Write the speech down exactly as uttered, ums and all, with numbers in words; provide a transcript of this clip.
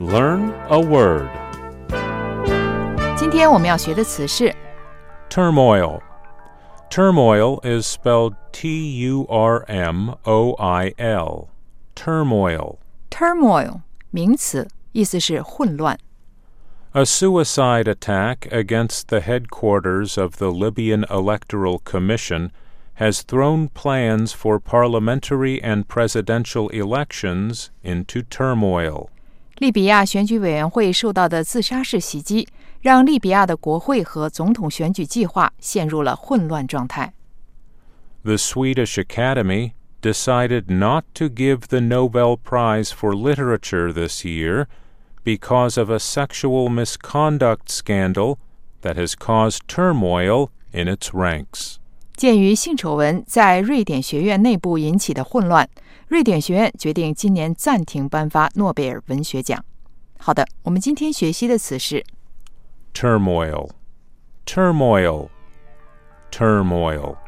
Learn a word. 今天我们要学的词是 Turmoil. Turmoil is spelled T U R M O I L. Turmoil. turmoil 名词，意思是混乱。 A suicide attack against the headquarters of the Libyan Electoral Commission has thrown plans for parliamentary and presidential elections into turmoil. 利比亚选举委员会受到的自杀式袭击，让利比亚的国会和总统选举计划陷入了混乱状态。 The Swedish Academy decided not to give the Nobel Prize for Literature this year because of a sexual misconduct scandal that has caused turmoil in its ranks. 鉴于性丑闻在瑞典学院内部引起的混乱，瑞典学院决定今年暂停颁发诺贝尔文学奖。好的，我们今天学习的词是 Turmoil. Turmoil. Turmoil.